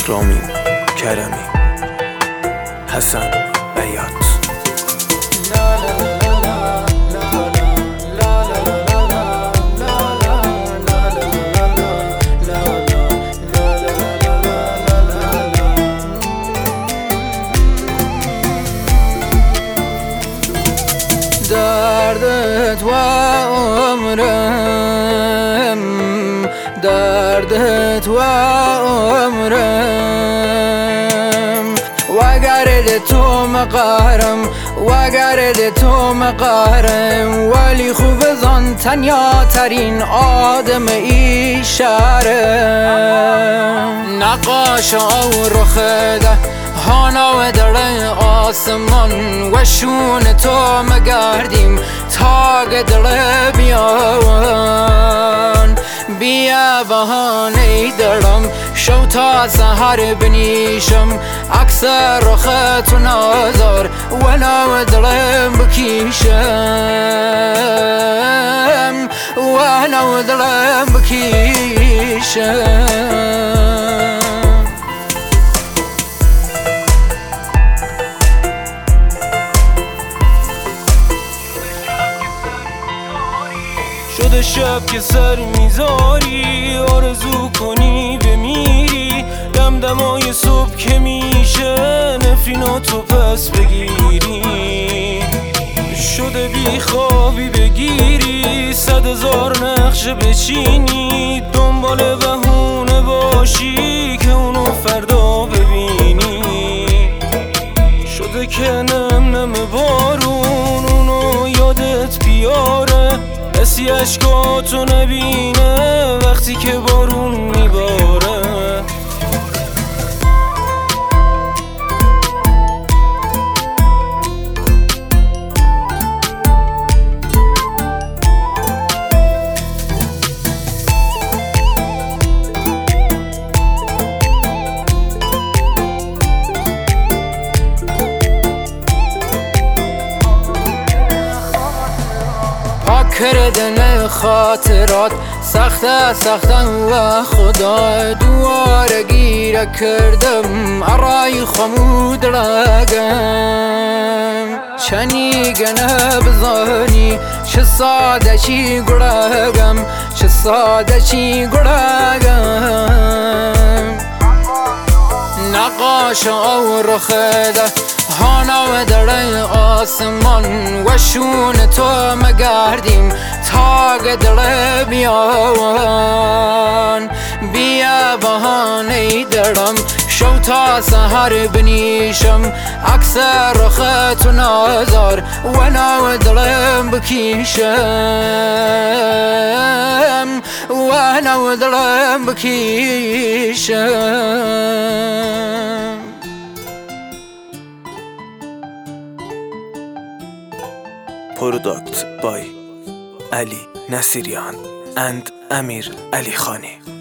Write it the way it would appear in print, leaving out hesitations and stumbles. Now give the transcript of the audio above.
رامین کرمی، حسن بیات. دردت و عمرم، دردت و عمرم، وگرد تو مقهرم، وگرد تو مقهرم، ولی خوب زن تنیا ترین آدم ای شهرم. نقاش او رخده هانا و در آسمان و شون تو مگردیم تاگ دل بیان. بیا بهانه دارم شو تا سحر بنیشم، عکس رخت و نازار و نو دلم بکیشم، و نو دلم بکیشم. شده شب که سر میذاری، آرزو کنی بمیری، دمدمای صبح که میشه نفریناتو پس بگیری. شده بی خوابی بگیری، 100,000 نقشه بچینی، دنبال بهونه باشی که اونو فردا ببینی. شده که نم نم بارون اونو یادت بیاره، کسی اشکاتو نبینه وقتی که بارون میباره. کردن خاطرات سخته سختن و خدا دواره گیره کردم ارای خمود رگم. چنی گنه بزانی چه ساده چی گرگم، چه ساده چی گرگم. نقاش او رخده هانا و در آسمان و شون تو مگردیم تاگ دل بیان. بیا بهانه دارم شو تا سحر بنیشم، عکس رخت و نازار و نو دلم بکیشم، و نو دلم بکیشم. Product by Ali Nasirian and Amir Ali Khani.